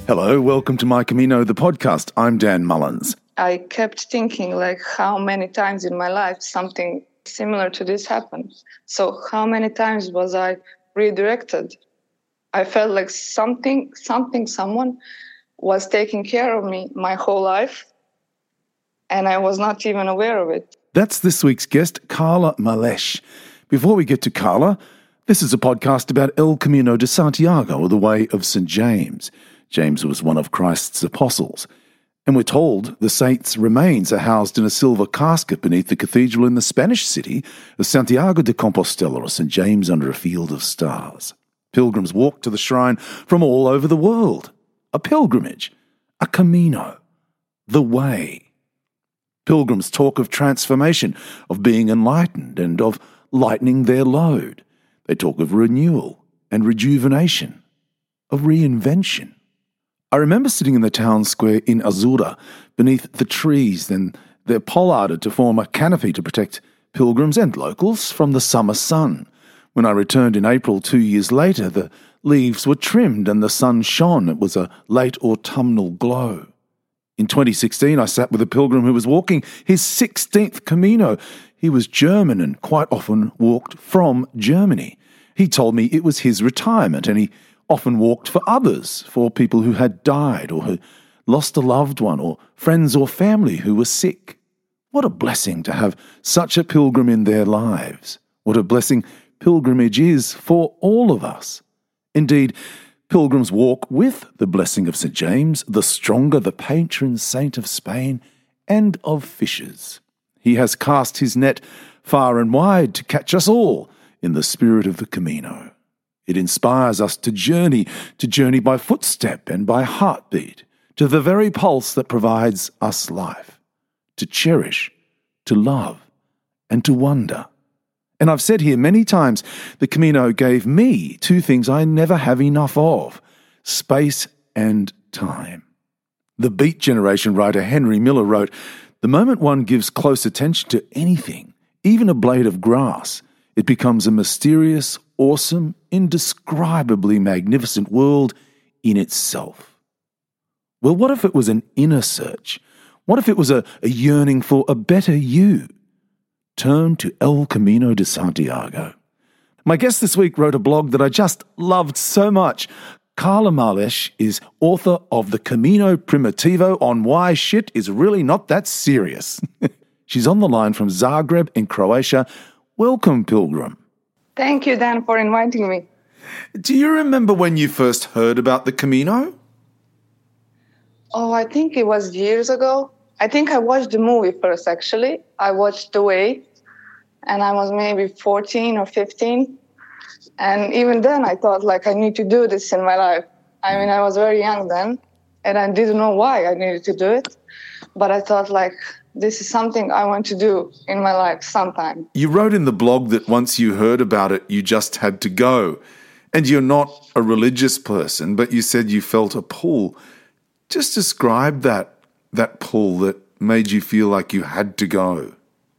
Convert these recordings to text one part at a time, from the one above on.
Hello, welcome to My Camino, the podcast. I'm Dan Mullins. I kept thinking, like, how many times in my life something similar to this happened? So how many times was I redirected? I felt like someone was taking care of me my whole life, and I was not even aware of it. That's this week's guest, Carla Malesh. Before we get to Carla, this is a podcast about El Camino de Santiago, or the Way of St. James. James was one of Christ's apostles. And we're told the saint's remains are housed in a silver casket beneath the cathedral in the Spanish city of Santiago de Compostela, or St. James under a field of stars. Pilgrims walk to the shrine from all over the world. A pilgrimage, a Camino, the way. Pilgrims talk of transformation, of being enlightened, and of lightening their load. They talk of renewal and rejuvenation, of reinvention. I remember sitting in the town square in Azura, beneath the trees, then they're pollarded to form a canopy to protect pilgrims and locals from the summer sun. When I returned in April 2 years later, the leaves were trimmed and the sun shone. It was a late autumnal glow. In 2016, I sat with a pilgrim who was walking his 16th Camino. He was German and quite often walked from Germany. He told me it was his retirement, and he often walked for others, for people who had died or who lost a loved one, or friends or family who were sick. What a blessing to have such a pilgrim in their lives. What a blessing pilgrimage is for all of us. Indeed, pilgrims walk with the blessing of St. James, the stronger, the patron saint of Spain and of fishers. He has cast his net far and wide to catch us all in the spirit of the Camino. It inspires us to journey by footstep and by heartbeat, to the very pulse that provides us life, to cherish, to love, and to wonder. And I've said here many times, the Camino gave me two things I never have enough of: space and time. The Beat Generation writer Henry Miller wrote, "The moment one gives close attention to anything, even a blade of grass, it becomes a mysterious, awesome, indescribably magnificent world in itself." Well, what if it was an inner search? What if it was a yearning for a better you? Turn to El Camino de Santiago. My guest this week wrote a blog that I just loved so much. Carla Malesh is author of The Camino Primitivo on why shit is really not that serious. She's on the line from Zagreb in Croatia. Welcome, pilgrim. Thank you, Dan, for inviting me. Do you remember when you first heard about the Camino? Oh, I think it was years ago. I think I watched the movie first, actually. I watched The Way, and I was maybe 14 or 15. And even then, I thought, like, I need to do this in my life. I mean, I was very young then, and I didn't know why I needed to do it. But I thought, like, this is something I want to do in my life sometime. You wrote in the blog that once you heard about it, you just had to go. And you're not a religious person, but you said you felt a pull. Just describe that pull that made you feel like you had to go.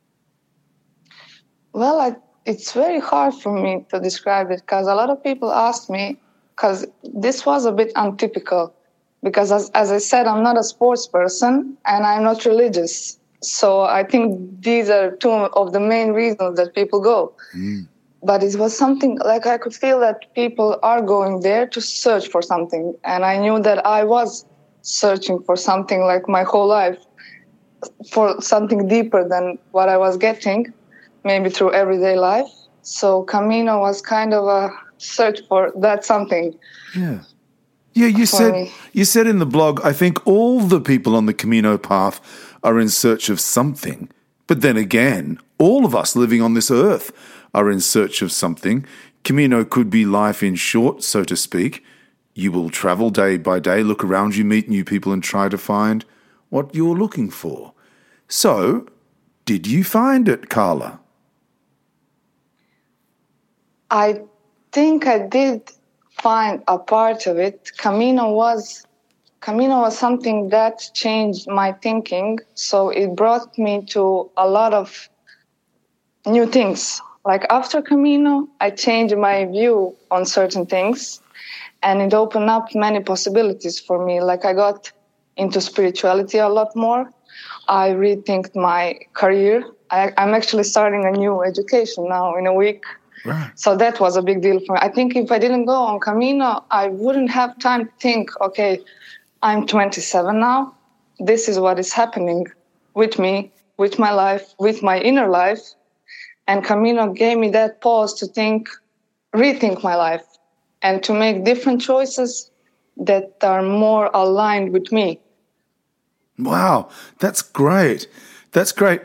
Well, it's very hard for me to describe it, because a lot of people ask me, because this was a bit untypical. Because as I said, I'm not a sports person and I'm not religious. So I think these are two of the main reasons that people go. But it was something like I could feel that people are going there to search for something. And I knew that I was searching for something like my whole life, for something deeper than what I was getting, maybe through everyday life. So Camino was kind of a search for that something. Yeah. Yeah, you said in the blog, I think all the people on the Camino path are in search of something. But then again, all of us living on this earth are in search of something. Camino could be life in short, so to speak. You will travel day by day, look around you, meet new people and try to find what you're looking for. So, did you find it, Carla? I think I did find a part of it. Camino was something that changed my thinking. So it brought me to a lot of new things. Like after Camino, I changed my view on certain things. and it opened up many possibilities for me. Like I got into spirituality a lot more. I rethinked my career. I'm actually starting a new education now in a week. Right. So that was a big deal for me. I think if I didn't go on Camino, I wouldn't have time to think, okay, I'm 27 now. This is what is happening with me, with my life, with my inner life. And Camino gave me that pause to rethink my life, and to make different choices that are more aligned with me. Wow, that's great. That's great.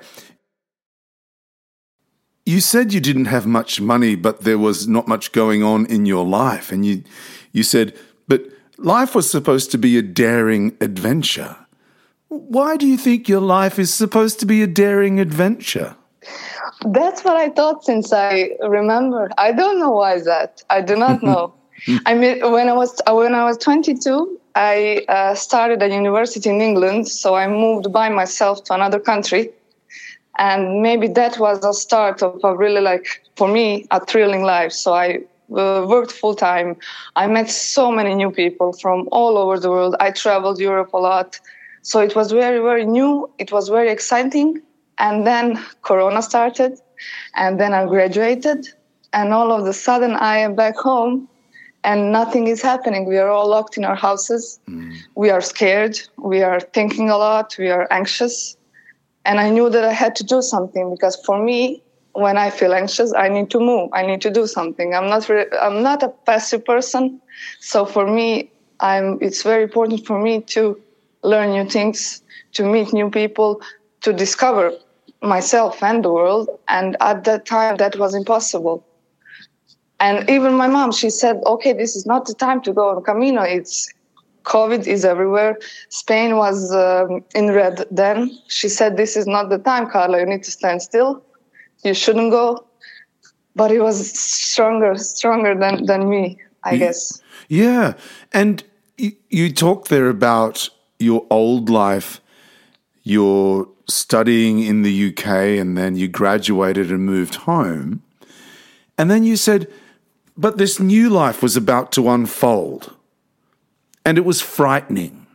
You said you didn't have much money, but there was not much going on in your life. And you said, but life was supposed to be a daring adventure. Why do you think your life is supposed to be a daring adventure? That's what I thought since I remember. I don't know why that. I do not know. I mean, when I was 22, I started a university in England, so I moved by myself to another country. And maybe that was the start of a really, like, for me, a thrilling life. So I worked full time. I met so many new people from all over the world. I traveled Europe a lot. So it was very, very new. It was very exciting. And then Corona started, and then I graduated. And all of a sudden I am back home and nothing is happening. We are all locked in our houses. We are scared. We are thinking a lot. We are anxious. And I knew that I had to do something, because for me, when I feel anxious, I need to move. I need to do something. I'm not a passive person. So for me, it's very important for me to learn new things, to meet new people, to discover myself and the world. And at that time, that was impossible. And even my mom, she said, okay, this is not the time to go on Camino. COVID is everywhere. Spain was in red then. She said, this is not the time, Carla. You need to stand still. You shouldn't go. But it was stronger than me, I guess. Yeah. And you talk there about your old life. You're studying in the UK, and then you graduated and moved home. And then you said, but this new life was about to unfold. And it was frightening.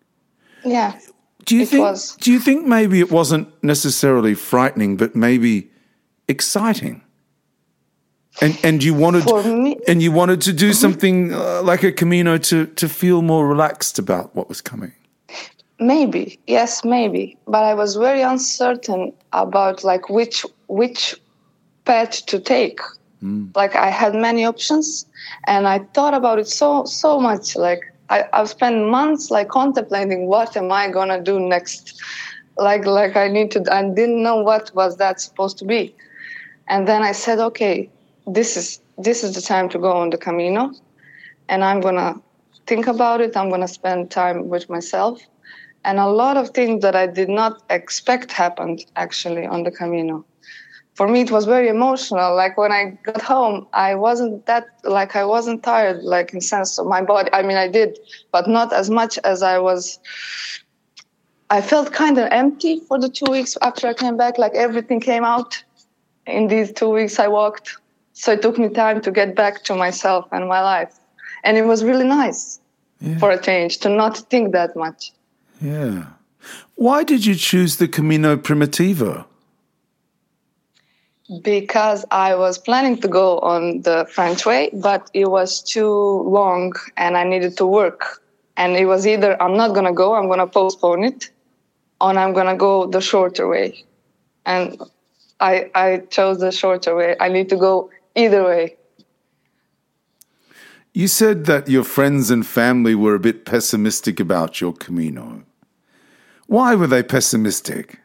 Yeah, do you was. Do you think maybe it wasn't necessarily frightening, but maybe exciting? And you wanted For me, and you wanted to do something like a Camino to feel more relaxed about what was coming. Maybe, yes, maybe. But I was very uncertain about like which path to take. Like I had many options, and I thought about it so much. Like I've spent months like contemplating what am I gonna do next. Like I didn't know what was that supposed to be. And then I said, okay, this is the time to go on the Camino, and I'm gonna think about it. I'm gonna spend time with myself. And a lot of things that I did not expect happened actually on the Camino. For me, it was very emotional. Like when I got home, I wasn't tired, like in sense of my body. I mean, I did, but not as much as I was. I felt kind of empty for the 2 weeks after I came back. Like everything came out in these 2 weeks I walked. So it took me time to get back to myself and my life. And it was really nice for a change to not think that much. Yeah. Why did you choose the Camino Primitivo? Because I was planning to go on the French way, but it was too long and I needed to work. And it was either I'm not going to go, I'm going to postpone it, or I'm going to go the shorter way. And I chose the shorter way. I need to go either way. You said that your friends and family were a bit pessimistic about your Camino. Why were they pessimistic?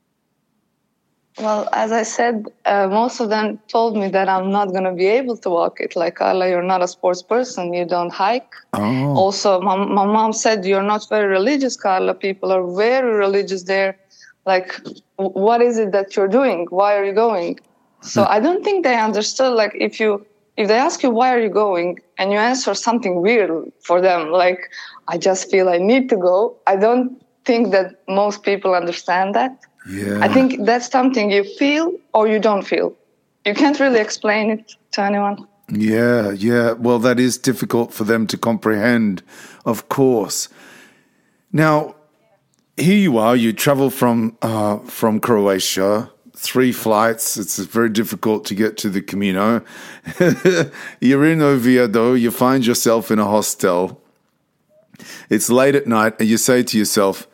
Well, as I said, most of them told me that I'm not going to be able to walk it. Like, Carla, you're not a sports person. You don't hike. Oh. Also, my mom said, you're not very religious, Carla. People are very religious there. Like, what is it that you're doing? Why are you going? So I don't think they understood. Like, if they ask you, why are you going? And you answer something weird for them, like, I just feel I need to go. I don't think that most people understand that. Yeah. I think that's something you feel or you don't feel. You can't really explain it to anyone. Yeah, yeah. Well, that is difficult for them to comprehend, of course. Now, here you are. You travel from Croatia, 3 flights. It's very difficult to get to the Camino. You're in Oviedo. You find yourself in a hostel. It's late at night, and you say to yourself,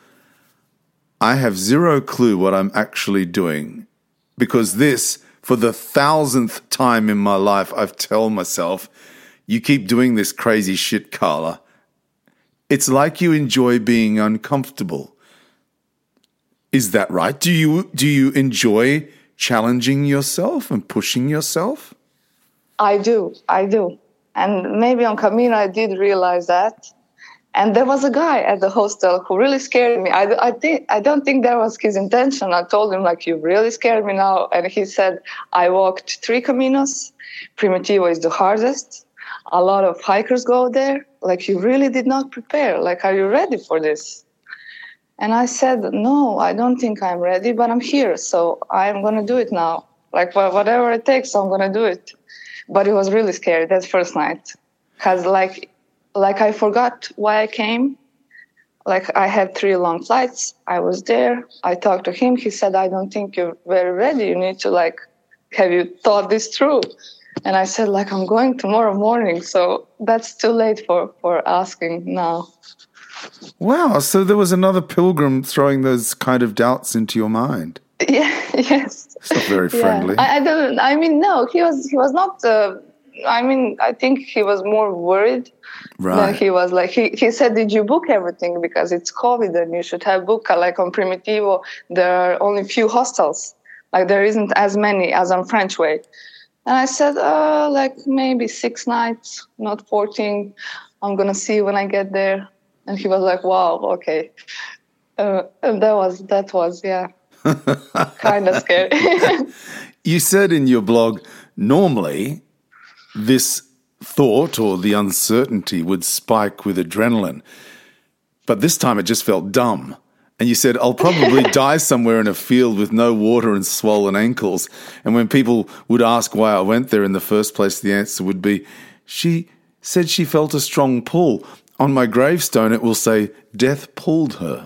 I have zero clue what I'm actually doing, because this, for the 1,000th time in my life, I've told myself, you keep doing this crazy shit, Carla. It's like you enjoy being uncomfortable. Is that right? Do you enjoy challenging yourself and pushing yourself? I do. And maybe on Camino I did realize that. And there was a guy at the hostel who really scared me. I don't think that was his intention. I told him, like, you really scared me now. And he said, I walked 3 Caminos. Primitivo is the hardest. A lot of hikers go there. Like, you really did not prepare. Like, are you ready for this? And I said, no, I don't think I'm ready, but I'm here. So I'm going to do it now. Like, whatever it takes, I'm going to do it. But it was really scary that first night. Because, like I forgot why I came. Like, I had 3 long flights. I was there. I talked to him. He said, I don't think you're very ready. You need to, like, have you thought this through? And I said, like, I'm going tomorrow morning. So that's too late for asking now. Wow. So there was another pilgrim throwing those kind of doubts into your mind. Yeah, yes. It's not very friendly. No, he was not, I think he was more worried. Right. Then he was like, he said, did you book everything? Because it's COVID and you should have booked. Like on Primitivo, there are only few hostels. Like there isn't as many as on French Way. And I said, like maybe 6 nights, not 14. I'm going to see when I get there. And he was like, wow, okay. And that was, yeah, kind of scary. You said in your blog, normally this thought or the uncertainty would spike with adrenaline. But this time it just felt dumb. And you said, I'll probably die somewhere in a field with no water and swollen ankles. And when people would ask why I went there in the first place, the answer would be, she said she felt a strong pull. On my gravestone, it will say, death pulled her.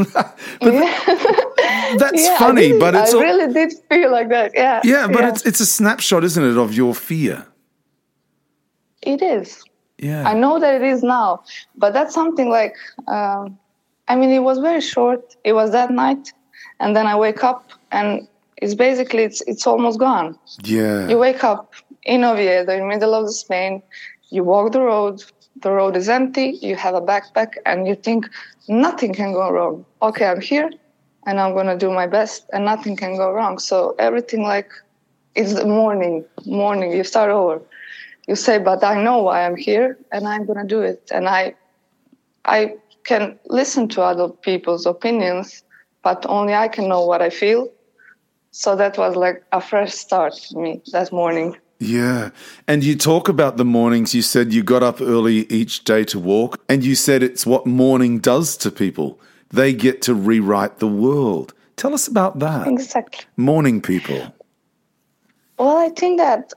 That's funny, but it's... I really did feel like that, yeah. Yeah, but it's a snapshot, isn't it, of your fear? It is. Yeah. I know that it is now, but that's something like, it was very short. It was that night, and then I wake up, and it's almost gone. Yeah. You wake up in Oviedo, in the middle of Spain, you walk the road is empty, you have a backpack, and you think nothing can go wrong. Okay, I'm here, and I'm going to do my best, and nothing can go wrong. So everything, like, it's the morning, you start over. You say, but I know why I'm here, and I'm going to do it. And I can listen to other people's opinions, but only I can know what I feel. So that was like a fresh start for me that morning. Yeah. And you talk about the mornings. You said you got up early each day to walk, and you said it's what morning does to people. They get to rewrite the world. Tell us about that. Exactly. Morning people. Well, I think that...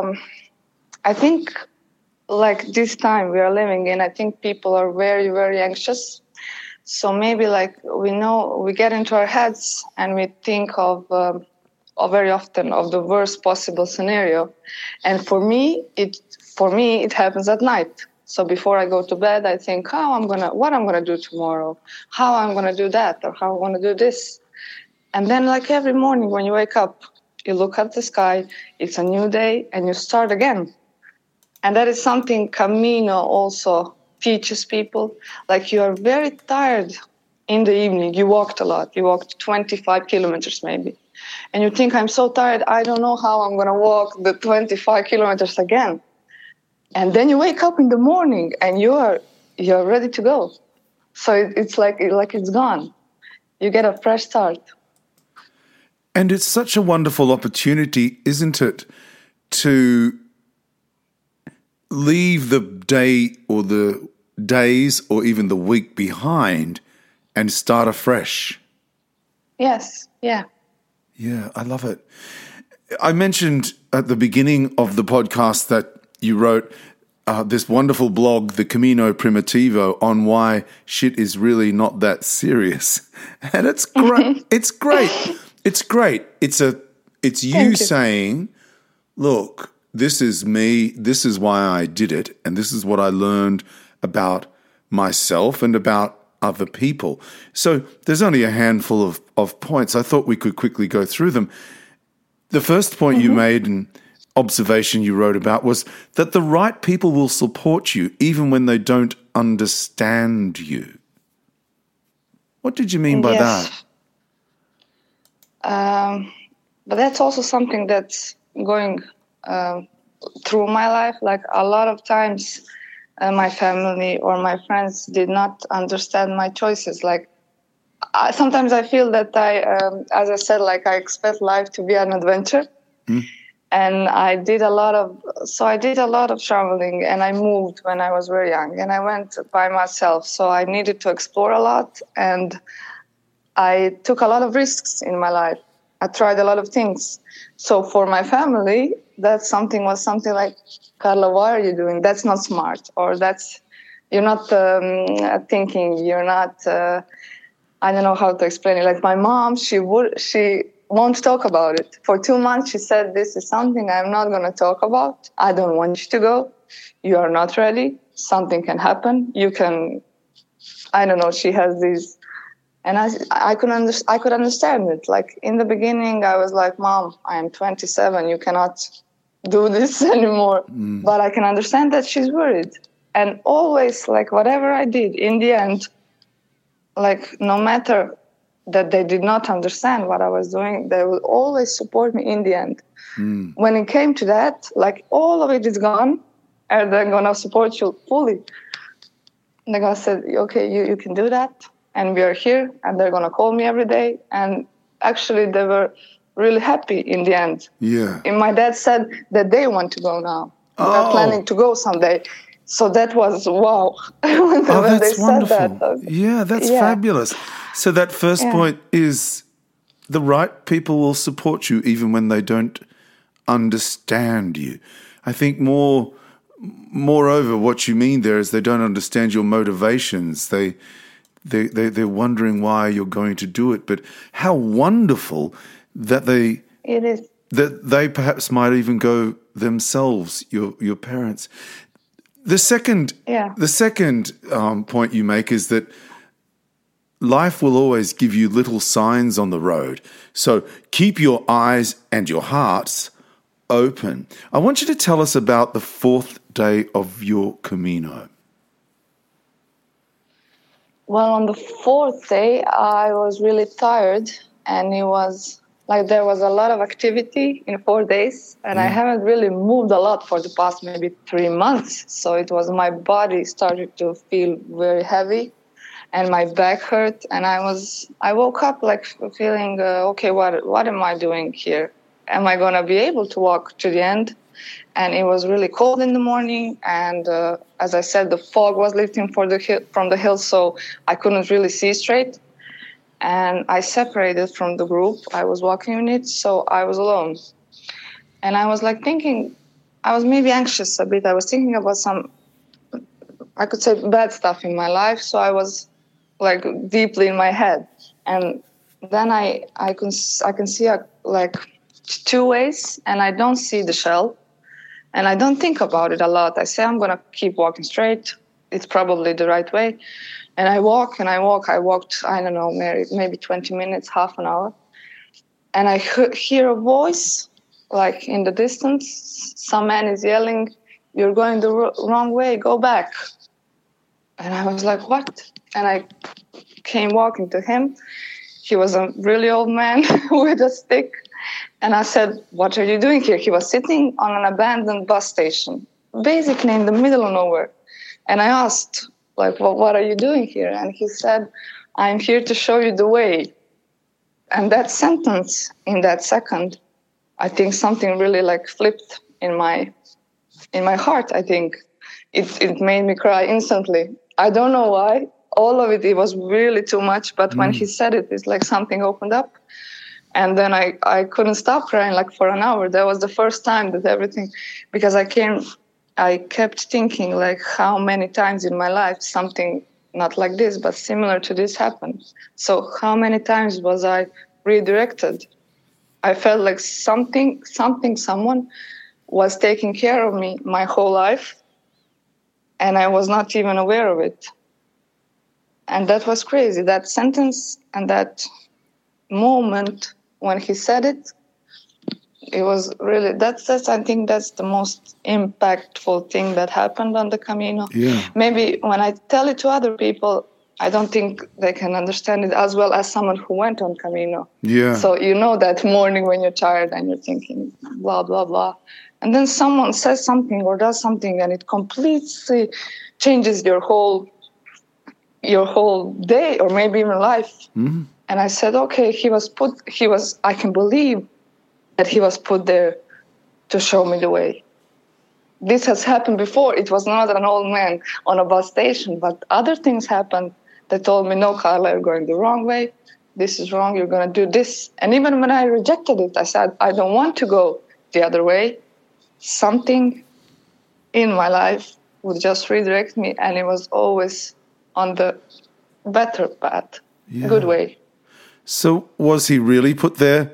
like this time we are living in, I think people are very, very anxious. So maybe like we get into our heads and we think of very often of the worst possible scenario. And for me, it happens at night. So before I go to bed, I think what I'm gonna do tomorrow, how I'm gonna do that, or how I'm gonna do this. And then like every morning when you wake up, you look at the sky, it's a new day, and you start again. And that is something Camino also teaches people. Like you are very tired in the evening. You walked a lot. You walked 25 kilometers maybe. And you think, I'm so tired, I don't know how I'm going to walk the 25 kilometers again. And then you wake up in the morning and you're ready to go. So it's like it's gone. You get a fresh start. And it's such a wonderful opportunity, isn't it, to leave the day or the days or even the week behind and start afresh. Yes, yeah. Yeah, I love it. I mentioned at the beginning of the podcast that you wrote this wonderful blog, The Camino Primitivo, on why shit is really not that serious. And it's great. It's great. It's great. It's you saying, look, this is me, this is why I did it, and this is what I learned about myself and about other people. So there's only a handful of points. I thought we could quickly go through them. The first point you made and observation you wrote about was that the right people will support you even when they don't understand you. What did you mean by that? But that's also something that's going through my life. Like a lot of times my family or my friends did not understand my choices. Like sometimes I feel that as I said, like I expect life to be an adventure. And I did a lot of traveling, and I moved when I was very young, and I went by myself. So I needed to explore a lot, and I took a lot of risks in my life. I tried a lot of things. So for my family, was something like, Carla, why are you doing? That's not smart, or you're not thinking, you're not, I don't know how to explain it. Like my mom, she won't talk about it. For 2 months, she said, this is something I'm not going to talk about. I don't want you to go. You are not ready. Something can happen. You can, I don't know, she has these. And I could understand it. Like in the beginning, I was like, Mom, I am 27. You cannot do this anymore. But I can understand that she's worried. And always, like whatever I did, in the end, like no matter that they did not understand what I was doing, they will always support me in the end. When it came to that, like all of it is gone, and they're going to support you fully. They're going to say, okay, you can do that, and we are here, and they're going to call me every day. And actually, they were really happy in the end. Yeah. And my dad said that they want to go now. They're planning to go someday. So that was wow. when that's they wonderful. said that. Yeah, that's fabulous. So that first point is the right people will support you even when they don't understand you. I think moreover, what you mean there is they don't understand your motivations. They're wondering why you're going to do it. But how wonderful that it is. That they perhaps might even go themselves, your parents. The second point you make is that life will always give you little signs on the road. So keep your eyes and your hearts open. I want you to tell us about the fourth day of your Camino. Well, on the fourth day, I was really tired, and it was like there was a lot of activity in 4 days, and I haven't really moved a lot for the past maybe 3 months. So my body started to feel very heavy, and my back hurt, and I woke up like feeling, okay, what am I doing here? Am I going to be able to walk to the end? And it was really cold in the morning, and as I said, the fog was lifting from the hill, so I couldn't really see straight. And I separated from the group. I was walking in it, so I was alone. And I was like thinking, I was maybe anxious a bit. I was thinking about some, I could say, bad stuff in my life. So I was like deeply in my head. And then I can see like 2 ways, and I don't see the shell. And I don't think about it a lot. I say, I'm going to keep walking straight. It's probably the right way. And I walk and I walk. I walked, I don't know, maybe 20 minutes, half an hour. And I hear a voice, like in the distance. Some man is yelling, you're going the wrong way, go back. And I was like, what? And I came walking to him. He was a really old man with a stick. And I said, what are you doing here? He was sitting on an abandoned bus station, basically in the middle of nowhere. And I asked, like, well, what are you doing here? And he said, I'm here to show you the way. And that sentence, in that second, I think something really like flipped in my heart. I think it made me cry instantly. I don't know why. All of it was really too much. But when he said it, it's like something opened up. And then I couldn't stop crying like for an hour. That was the first time that everything, because I came I kept thinking like how many times in my life something not like this, but similar to this happened. So how many times was I redirected? I felt like someone was taking care of me my whole life, and I was not even aware of it. And that was crazy. That sentence and that moment when he said it, it was really, that's I think that's the most impactful thing that happened on the Camino. Yeah. Maybe when I tell it to other people, I don't think they can understand it as well as someone who went on Camino. Yeah. So you know that morning when you're tired and you're thinking blah, blah, blah. And then someone says something or does something and it completely changes your whole day or maybe even life. Mm-hmm. And I said, okay, I can believe that he was put there to show me the way. This has happened before. It was not an old man on a bus station, but other things happened that told me, no, Carla, you're going the wrong way. This is wrong. You're going to do this. And even when I rejected it, I said, I don't want to go the other way. Something in my life would just redirect me, and it was always on the better path, good way. So was he really put there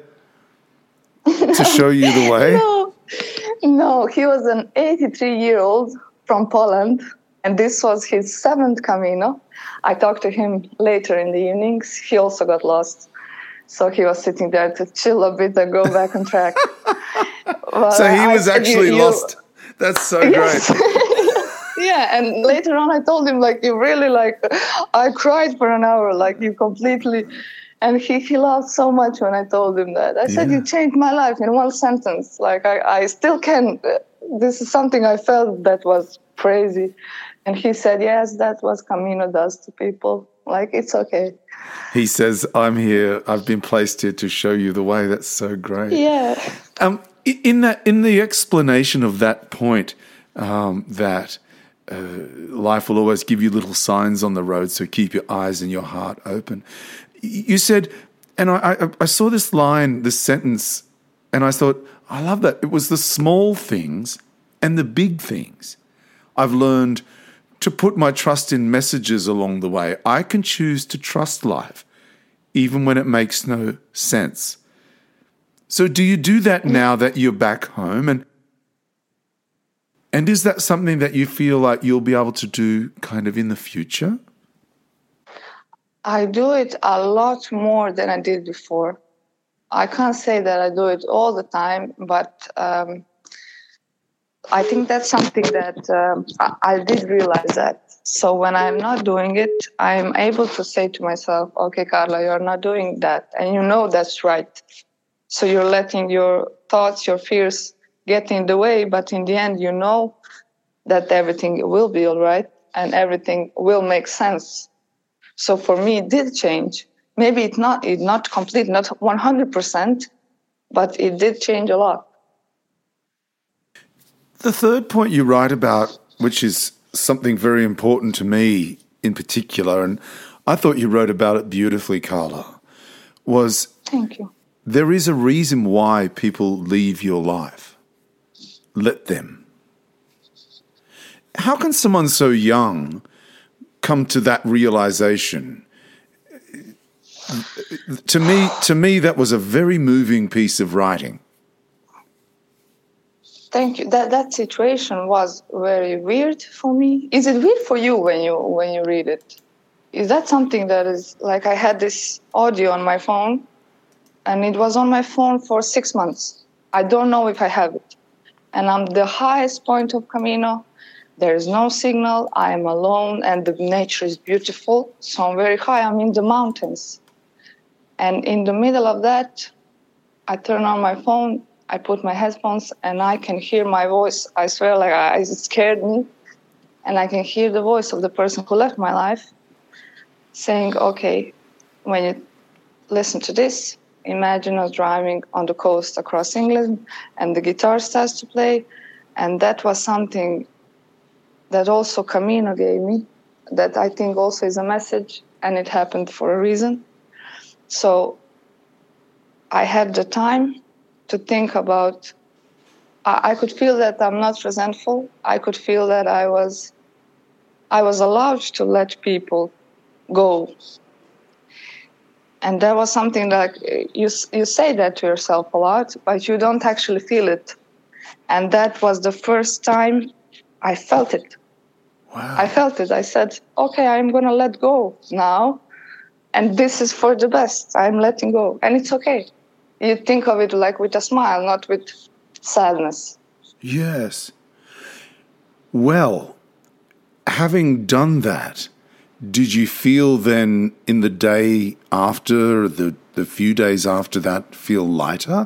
to show you the way? No, he was an 83-year-old from Poland, and this was his 7th Camino. I talked to him later in the evenings. He also got lost. So he was sitting there to chill a bit and go back on track. So he was actually lost. That's so yes. great. Yeah, and later on I told him, like, you really, like, I cried for an hour, like, you completely... And he laughed so much when I told him that. I said, you changed my life in one sentence. Like, I still can. This is something I felt that was crazy. And he said, yes, that's what Camino does to people. Like, it's okay. He says, I'm here. I've been placed here to show you the way. That's so great. Yeah. In the explanation of that point, that life will always give you little signs on the road, so keep your eyes and your heart open. You said, and I saw this line, this sentence, and I thought, I love that. It was the small things and the big things. I've learned to put my trust in messages along the way. I can choose to trust life, even when it makes no sense. So do you do that now that you're back home? And is that something that you feel like you'll be able to do kind of in the future? I do it a lot more than I did before. I can't say that I do it all the time, but I think that's something that I did realize that. So when I'm not doing it, I'm able to say to myself, okay, Carla, you're not doing that. And you know that's right. So you're letting your thoughts, your fears get in the way, but in the end, you know that everything will be all right and everything will make sense. So for me, it did change. Maybe it's not complete, not 100%, but it did change a lot. The third point you write about, which is something very important to me in particular, and I thought you wrote about it beautifully, Carla, was Thank you. There is a reason why people leave your life. Let them. How can someone so young come to that realization? To me, that was a very moving piece of writing. Thank you. That situation was very weird for me. Is it weird for you when you read it? Is that something that is like, I had this audio on my phone, and it was on my phone for 6 months. I don't know if I have it. And I'm the highest point of Camino. There is no signal. I am alone, and the nature is beautiful. So I'm very high. I'm in the mountains. And in the middle of that, I turn on my phone, I put my headphones, and I can hear my voice. I swear, like, it scared me. And I can hear the voice of the person who left my life saying, okay, when you listen to this, imagine us driving on the coast across England, and the guitar starts to play. And that was something that also Camino gave me, that I think also is a message, and it happened for a reason. So I had the time to think about I could feel that I'm not resentful. I could feel that I was allowed to let people go. And that was something that you say that to yourself a lot, but you don't actually feel it. And that was the first time I felt it. Wow. I felt it. I said, okay, I'm going to let go now. And this is for the best. I'm letting go. And it's okay. You think of it like with a smile, not with sadness. Yes. Well, having done that, did you feel then in the day after, the few days after that, feel lighter?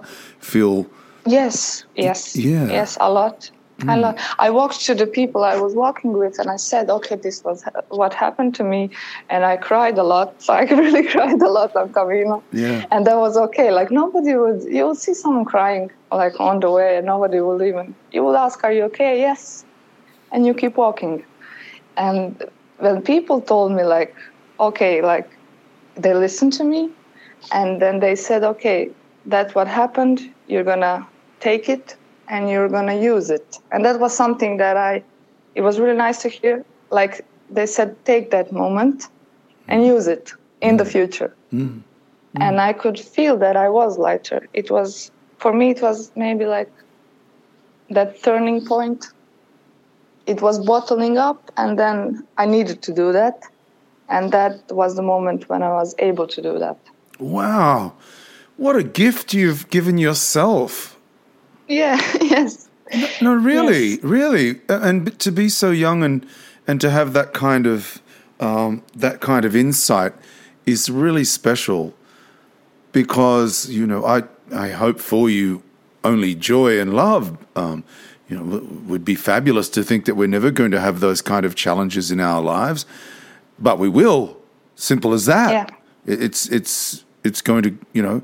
Yes, a lot. I walked to the people I was walking with and I said, okay, this was what happened to me. And I cried a lot. I really cried a lot on Camino. Yeah. And that was okay. Like you would see someone crying like on the way and nobody will you would ask, are you okay? Yes. And you keep walking. And when people told me like, okay, like they listened to me and then they said, okay, that's what happened. You're going to take it and you're going to use it. And that was something that it was really nice to hear. Like they said, take that moment and use it in the future. And I could feel that I was lighter. For me, it was maybe like that turning point. It was bottling up and then I needed to do that. And that was the moment when I was able to do that. Wow. What a gift you've given yourself. Yeah, yes. No, really, Yes. really. And to be so young and to have that kind of insight is really special because, I hope for you only joy and love. It would be fabulous to think that we're never going to have those kind of challenges in our lives, but we will. Simple as that. Yeah. It's going to,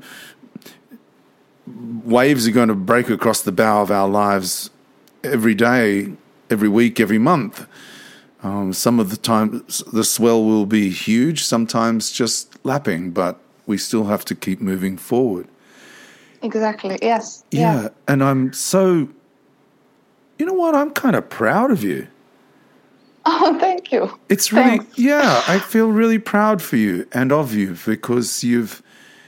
waves are going to break across the bow of our lives every day, every week, every month. Some of the time the swell will be huge, sometimes just lapping, but we still have to keep moving forward. Exactly, yes. Yeah. And I'm so, you know what, I'm kind of proud of you. Oh, thank you. It's really, Thanks. I feel really proud for you and of you because you've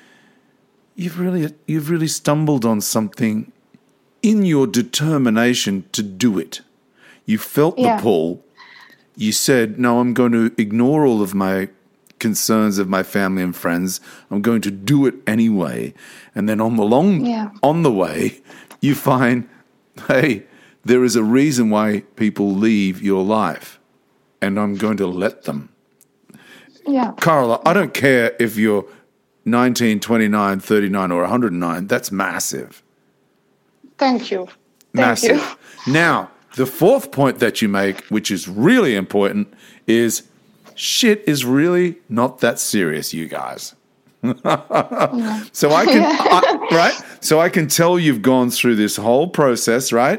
really stumbled on something in your determination to do it. You felt the pull. You said, no, I'm going to ignore all of my concerns of my family and friends. I'm going to do it anyway. And then on the way, you find, hey, there is a reason why people leave your life. And I'm going to let them. Yeah. Carola, I don't care if you're 19, 29, 39, or 109. That's massive. Thank you. Massive. Thank you. Now, the fourth point that you make, which is really important, is shit is really not that serious, you guys. So I can, right? So I can tell you've gone through this whole process, right?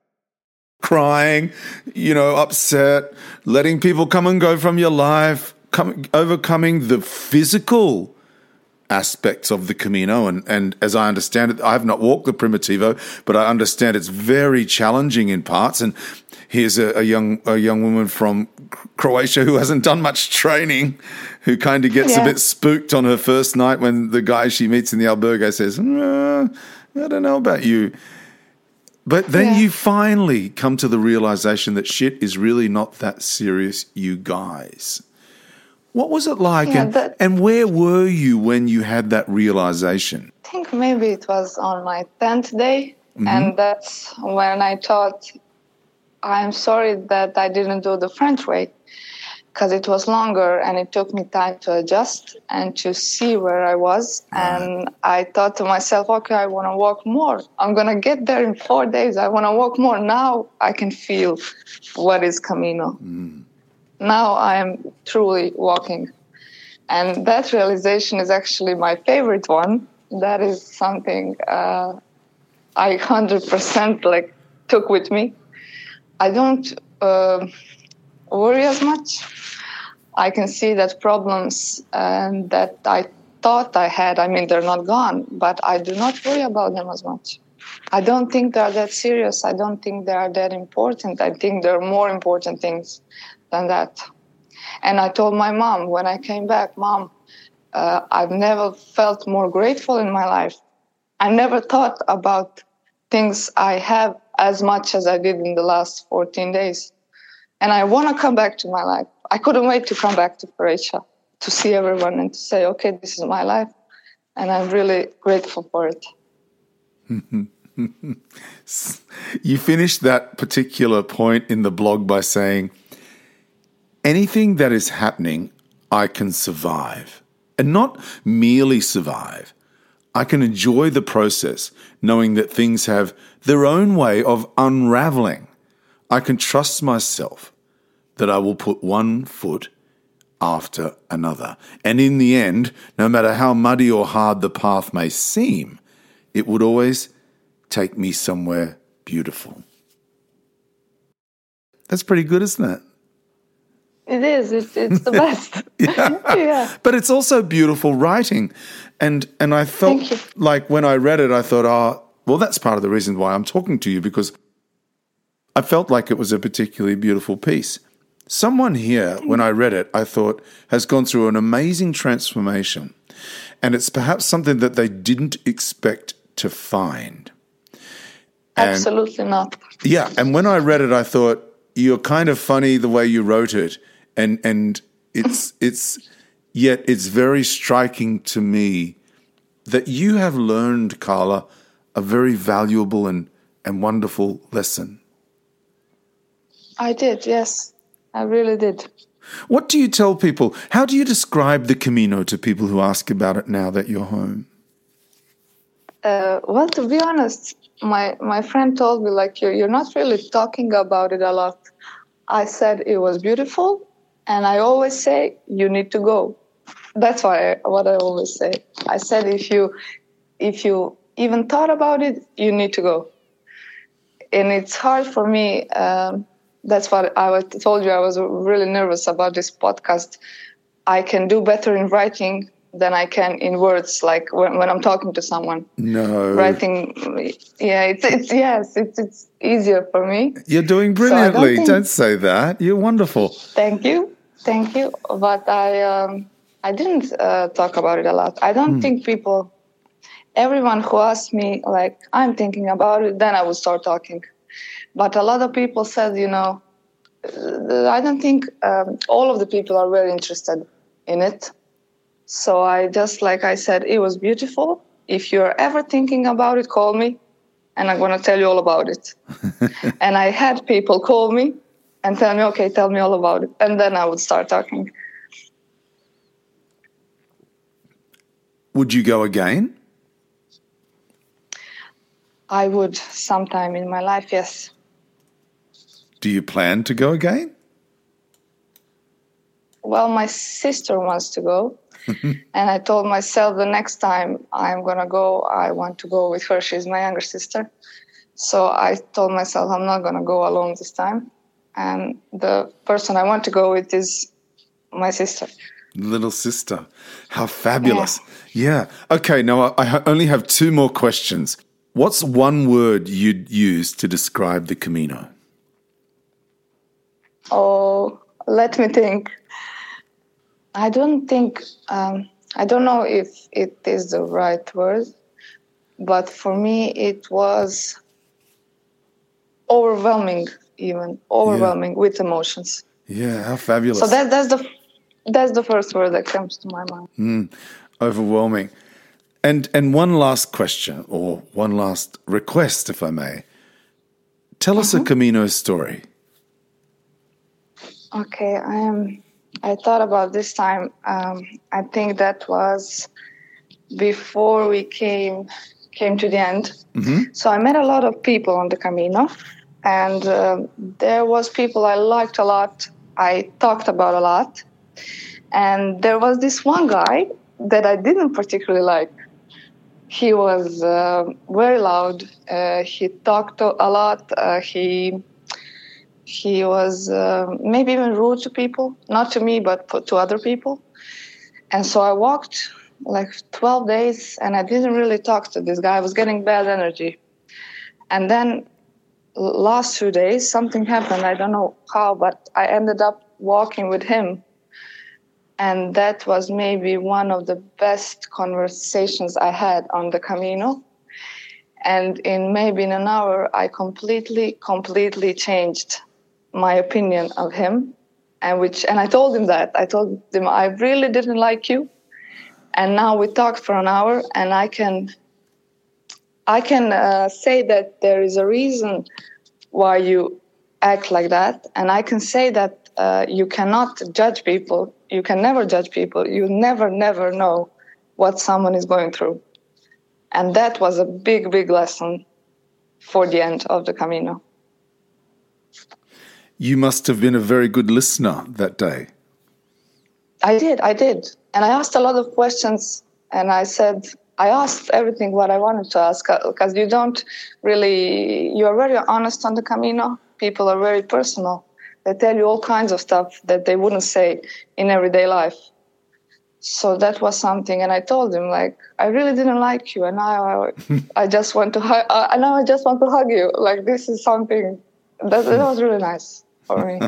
Crying, upset, letting people come and go from your life, overcoming the physical aspects of the Camino. And as I understand it, I have not walked the Primitivo, but I understand it's very challenging in parts. And here's a young woman from Croatia who hasn't done much training, who kind of gets a bit spooked on her first night when the guy she meets in the albergue says, I don't know about you. But then you finally come to the realization that shit is really not that serious, you guys. What was it like, and where were you when you had that realization? I think maybe it was on my 10th day, and that's when I thought, I'm sorry that I didn't do the French way, because it was longer and it took me time to adjust and to see where I was. Right. And I thought to myself, okay, I want to walk more. I'm going to get there in 4 days. I want to walk more. Now I can feel what is Camino. Now I am truly walking. And that realization is actually my favorite one. That is something I 100% took with me. I don't worry as much. I can see that problems that I thought I had, they're not gone, but I do not worry about them as much. I don't think they're that serious. I don't think they are that important. I think there are more important things than that. And I told my mom when I came back, Mom, I've never felt more grateful in my life. I never thought about things I have as much as I did in the last 14 days. And I want to come back to my life. I couldn't wait to come back to Croatia, to see everyone and to say, okay, this is my life. And I'm really grateful for it. You finished that particular point in the blog by saying, anything that is happening, I can survive. And not merely survive. I can enjoy the process, knowing that things have their own way of unraveling. I can trust myself that I will put one foot after another. And in the end, no matter how muddy or hard the path may seem, it would always take me somewhere beautiful. That's pretty good, isn't it? It is. It's the best. Yeah. But it's also beautiful writing. And I felt like when I read it, I thought, well, that's part of the reason why I'm talking to you, because I felt like it was a particularly beautiful piece. Someone here, when I read it, I thought has gone through an amazing transformation. And it's perhaps something that they didn't expect to find. Absolutely not. Yeah. And when I read it, I thought, you're kind of funny the way you wrote it. And yet it's very striking to me that you have learned, Carla, a very valuable and wonderful lesson. I did, yes. I really did. What do you tell people? How do you describe the Camino to people who ask about it now that you're home? Well, to be honest, my friend told me, like, you're not really talking about it a lot. I said it was beautiful, and I always say, you need to go. That's what I always say. I said, if you even thought about it, you need to go. And it's hard for me. That's what I told you. I was really nervous about this podcast. I can do better in writing than I can in words, like when I'm talking to someone. No. Writing, yeah, it's easier for me. You're doing brilliantly. So don't say that. You're wonderful. Thank you. But I didn't talk about it a lot. I don't think everyone who asks me, like, I'm thinking about it, then I will start talking. But a lot of people said, I don't think all of the people are very interested in it. So I just, like I said, it was beautiful. If you're ever thinking about it, call me, and I'm going to tell you all about it. And I had people call me and tell me, okay, tell me all about it. And then I would start talking. Would you go again? I would sometime in my life, yes. Do you plan to go again? Well, my sister wants to go. And I told myself the next time I'm going to go, I want to go with her. She's my younger sister. So I told myself I'm not going to go alone this time. And the person I want to go with is my sister. Little sister. How fabulous. Yeah. Okay, now I only have two more questions. What's one word you'd use to describe the Camino? Oh, let me think. I don't know if it is the right word, but for me it was overwhelming with emotions. Yeah, how fabulous. So that's the first word that comes to my mind. Overwhelming. And one last question, or one last request, if I may. Tell us a Camino story. Okay, I thought about this time. I think that was before we came to the end. Mm-hmm. So I met a lot of people on the Camino, and there was people I liked a lot. I talked about a lot, and there was this one guy that I didn't particularly like. He was very loud. He talked a lot. He was maybe even rude to people, not to me, but to other people. And so I walked like 12 days and I didn't really talk to this guy. I was getting bad energy. And then last 2 days, something happened. I don't know how, but I ended up walking with him. And that was maybe one of the best conversations I had on the Camino. And in an hour, I completely changed my opinion of him. And I told him that. I told him, I really didn't like you. And now we talked for an hour, and I can say that there is a reason why you act like that. And I can say that you cannot judge people. You can never judge people. You never know what someone is going through. And that was a big lesson for the end of the Camino. You must have been a very good listener that day. I did. And I asked a lot of questions, and I asked everything what I wanted to ask, because you are very honest on the Camino. People are very personal. They tell you all kinds of stuff that they wouldn't say in everyday life. So that was something, and I told him, like, I really didn't like you, and now I just want to hug you. Like, this is something that was really nice for me.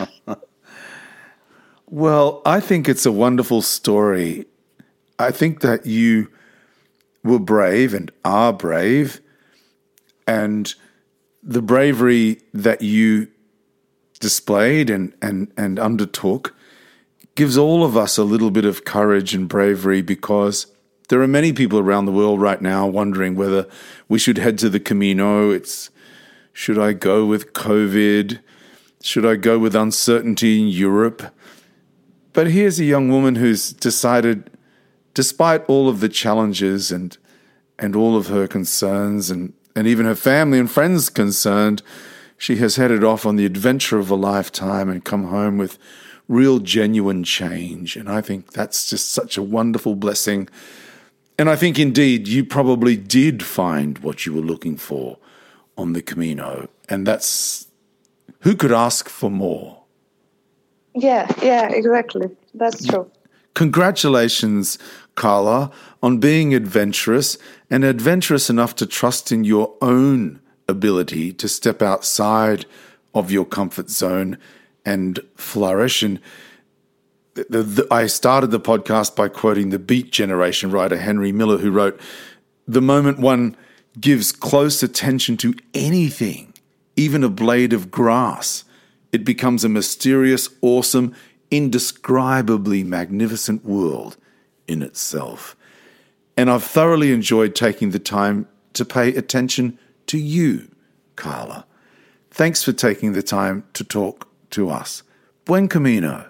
Well, I think it's a wonderful story. I think that you were brave and are brave, and the bravery that you displayed and undertook gives all of us a little bit of courage and bravery, because there are many people around the world right now wondering whether we should head to the Camino. Should I go with COVID? Should I go with uncertainty in Europe? But here's a young woman who's decided, despite all of the challenges and all of her concerns and even her family and friends concerned, she has headed off on the adventure of a lifetime and come home with real genuine change. And I think that's just such a wonderful blessing. And I think indeed you probably did find what you were looking for on the Camino. And who could ask for more? Yeah, exactly. That's true. Congratulations, Carla, on being adventurous enough to trust in your own ability to step outside of your comfort zone and flourish. And I started the podcast by quoting the Beat Generation writer Henry Miller, who wrote, "The moment one gives close attention to anything, even a blade of grass, it becomes a mysterious, awesome, indescribably magnificent world in itself." And I've thoroughly enjoyed taking the time to pay attention to you, Carla. Thanks for taking the time to talk to us. Buen Camino.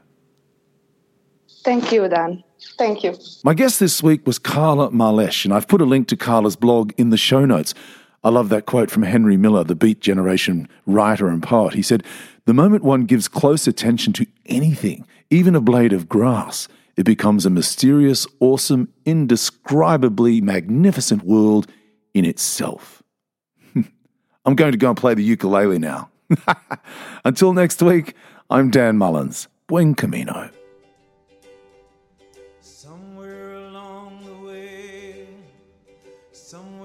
Thank you, Dan. Thank you. My guest this week was Carla Malesh, and I've put a link to Carla's blog in the show notes. I love that quote from Henry Miller, the Beat Generation writer and poet. He said, "The moment one gives close attention to anything, even a blade of grass, it becomes a mysterious, awesome, indescribably magnificent world in itself." I'm going to go and play the ukulele now. Until next week, I'm Dan Mullins. Buen Camino. Somewhere along the way,